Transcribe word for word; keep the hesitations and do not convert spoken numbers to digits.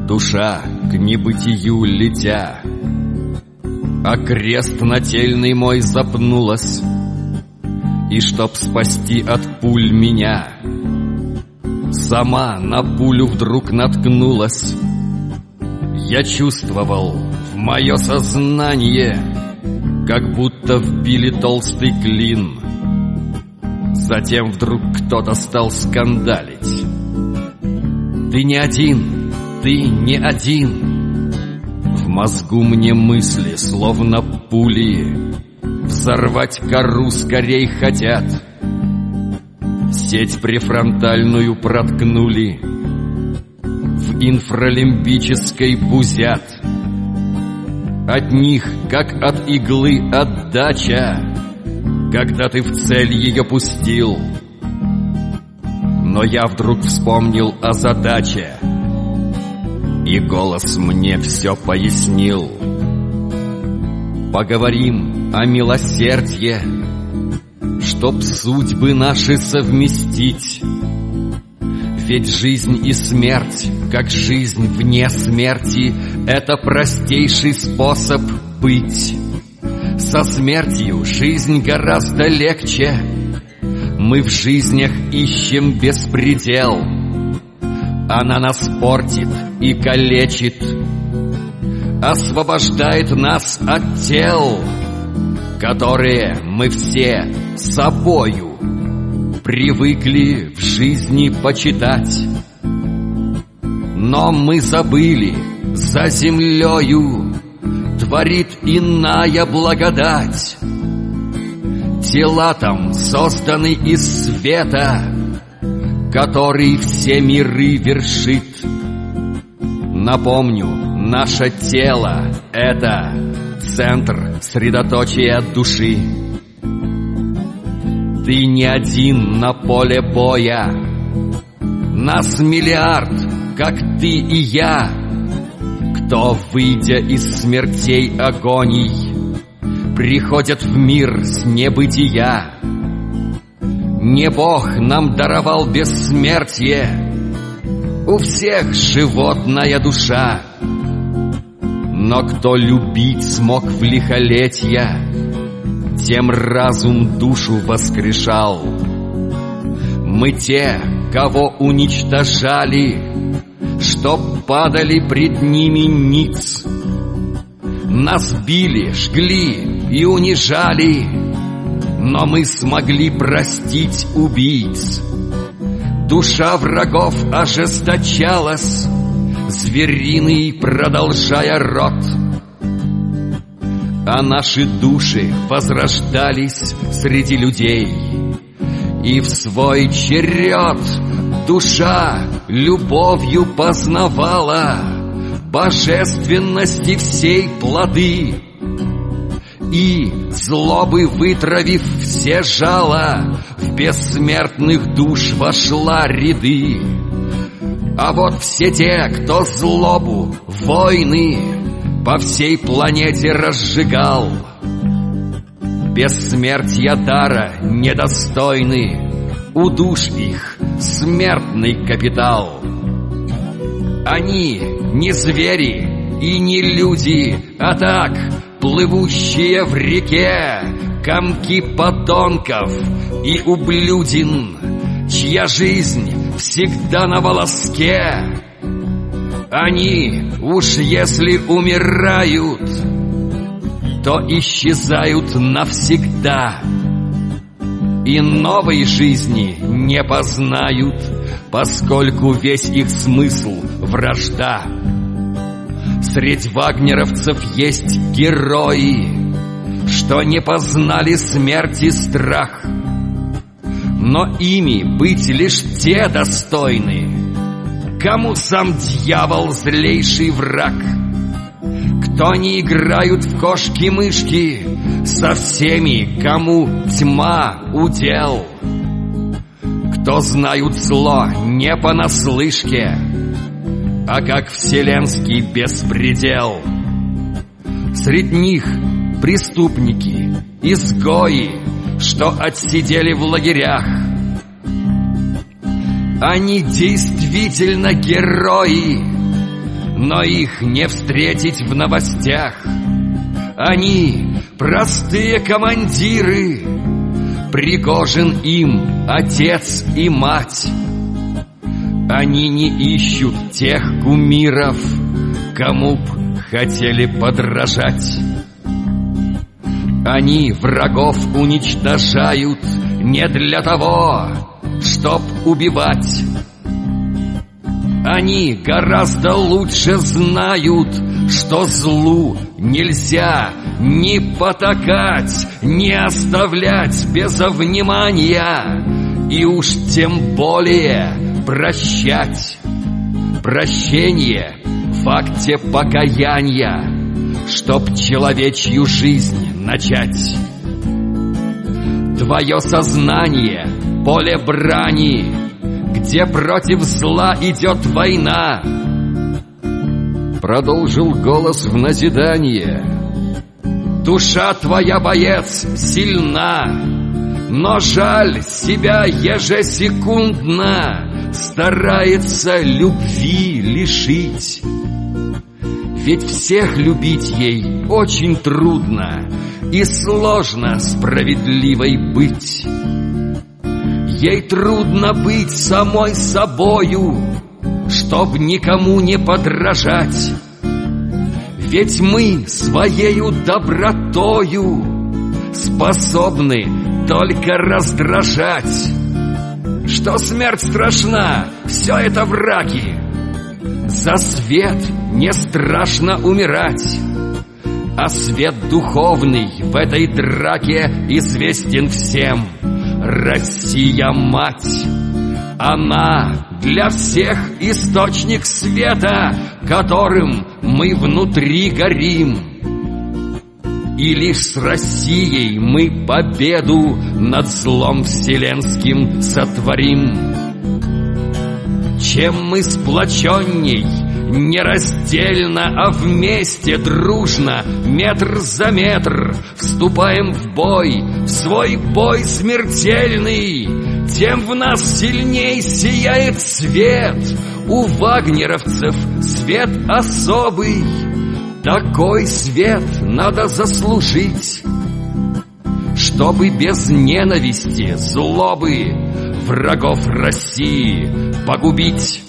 Душа к небытию летя, а крест нательный мой запнулась, и чтоб спасти от пуль меня, сама на пулю вдруг наткнулась. Я чувствовал в мое сознание, как будто вбили толстый клин. Затем вдруг кто-то стал скандалить: «Ты не один, ты не один!» В мозгу мне мысли, словно пули, взорвать кору скорей хотят. Сеть префронтальную проткнули, в инфралимбической бузят. От них, как от иглы, отдача, когда ты в цель ее пустил. Но я вдруг вспомнил о задаче, и голос мне все пояснил. Поговорим о милосердье, чтоб судьбы наши совместить. Ведь жизнь и смерть, как жизнь вне смерти, это простейший способ быть. Со смертью жизнь гораздо легче. Мы в жизнях ищем беспредел. Она нас портит и калечит, освобождает нас от тел, которые мы все собою привыкли в жизни почитать. Но мы забыли, за землею творит иная благодать. Тела там созданы из света, который все миры вершит. Напомню, наше тело — это центр средоточия души. Ты не один на поле боя, нас миллиард, как ты и я, кто, выйдя из смертей агоний, приходят в мир с небытия. Не Бог нам даровал бессмертие, у всех животная душа. Но кто любить смог в лихолетья, тем разум душу воскрешал. Мы те, кого уничтожали, чтоб падали пред ними ниц. Нас били, жгли и унижали, но мы смогли простить убийц. Душа врагов ожесточалась, звериный продолжая род. А наши души возрождались среди людей, и в свой черед душа любовью познавала божественности всей плоды. И, злобы вытравив все жало, в бессмертных душ вошла ряды. А вот все те, кто злобу, войны по всей планете разжигал, бессмертия дара недостойны, у душ их смертный капитал. Они не звери и не люди, а так плывущие в реке комки подонков и ублюдин, чья жизнь всегда на волоске. Они уж если умирают, то исчезают навсегда, и новой жизни не познают, поскольку весь их смысл — вражда. Средь вагнеровцев есть герои, что не познали смерти страх, но ими быть лишь те достойны, кому сам дьявол злейший враг, кто не играют в кошки-мышки со всеми, кому тьма удел, кто знают зло не понаслышке, а как вселенский беспредел. Средь них преступники, изгои, что отсидели в лагерях. Они действительно герои, но их не встретить в новостях. Они простые командиры, Пригожин им отец и мать. Они не ищут тех кумиров, кому б хотели подражать. Они врагов уничтожают не для того, чтоб убивать. Они гораздо лучше знают, что злу нельзя ни потакать, ни оставлять без внимания, и уж тем более прощать. Прощение в акте покаяния, чтоб человечью жизнь начать. Твое сознание — поле брани, где против зла идет война. Продолжил голос в назидание. Душа твоя, боец, сильна, но жаль себя ежесекундно старается любви лишить. Ведь всех любить ей очень трудно, и сложно справедливой быть. Ей трудно быть самой собою, чтоб никому не подражать. Ведь мы своею добротою способны только раздражать. Что смерть страшна, все это враги. За свет не страшно умирать, а свет духовный в этой драке известен всем. Россия-мать, она для всех источник света, которым мы внутри горим. И лишь с Россией мы победу над злом вселенским сотворим. Чем мы сплоченней, нераздельно, а вместе дружно, метр за метр, вступаем в бой, в свой бой смертельный, тем в нас сильней сияет свет. У вагнеровцев свет особый, такой свет надо заслужить, чтобы без ненависти, злобы врагов России погубить.